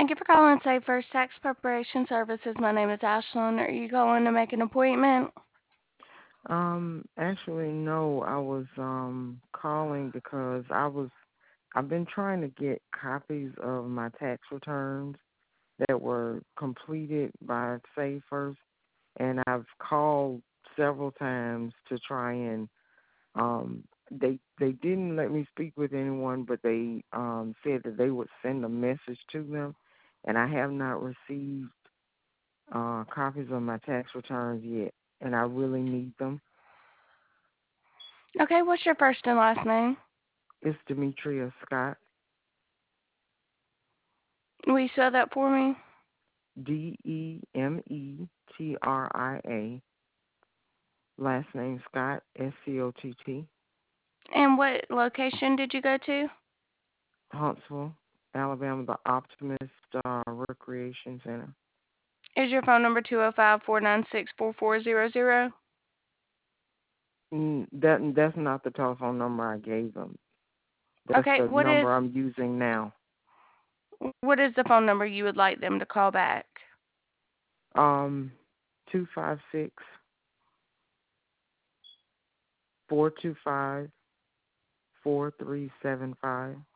Thank you for calling Save First Tax Preparation Services. My name is Ashlyn. Are you calling to make an appointment? Actually, no, I was calling because I've been trying to get copies of my tax returns that were completed by Save First, and I've called several times to try and they didn't let me speak with anyone, but they said that they would send a message to them, and I have not received copies of my tax returns yet, and I really need them. Okay, what's your first and last name? It's Demetria Scott, Will you spell that for me? Demetria. Last name Scott, Scott. And what location did you go to? Huntsville, Alabama, the Optimist Recreation Center. Is your phone number 205-496-4400? That's not the telephone number I gave them. That's Okay, the number I'm using now. what is the phone number you would like them to call back? 256-425-4375.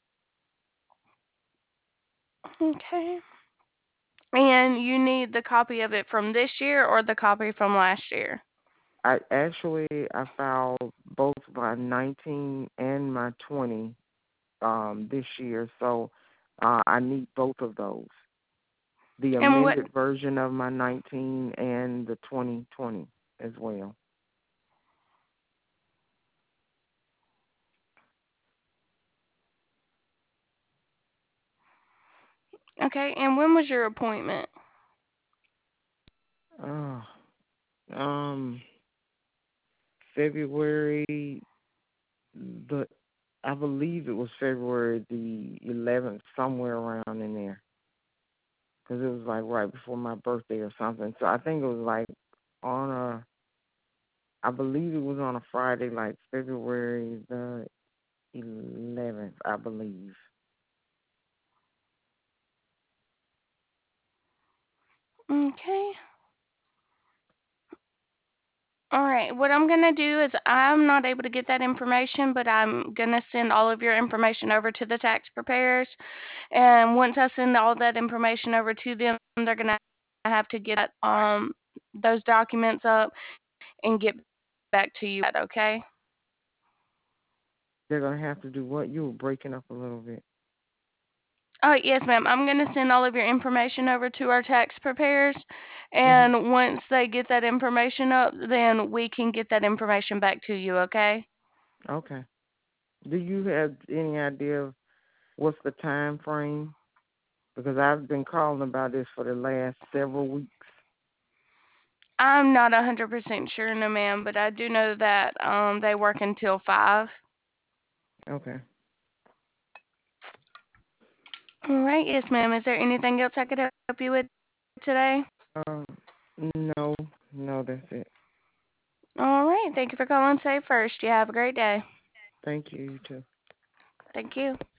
Okay. And you need the copy of it from this year or the copy from last year? I filed both my 19 and my 20 this year, so I need both of those. The And what amended version of my 19 and the 2020 as well. Okay, and when was your appointment? Uh, um, February the I believe it was February the 11th, somewhere around in there, because it was like right before my birthday or something. So I think it was like on a, I believe it was on a Friday, like February the 11th, I believe. Okay. All right. What I'm going to do is I'm not able to get that information, but I'm going to send all of your information over to the tax preparers. And once I send all that information over to them, they're going to have to get those documents up and get back to you. Okay? They're gonna have to do what? You were breaking up a little bit. Oh, yes, ma'am. I'm going to send all of your information over to our tax preparers. Mhm. And once they get that information up, then we can get that information back to you. Okay? Okay. Do you have any idea of what's the time frame? Because I've been calling about this for the last several weeks. I'm not 100% sure, no, ma'am, but I do know that they work until 5. Okay. All right, yes, ma'am. Is there anything else I could help you with today? Um, no, no, that's it. All right. Thank you for calling Save First. You have a great day. Thank you. You too. Thank you.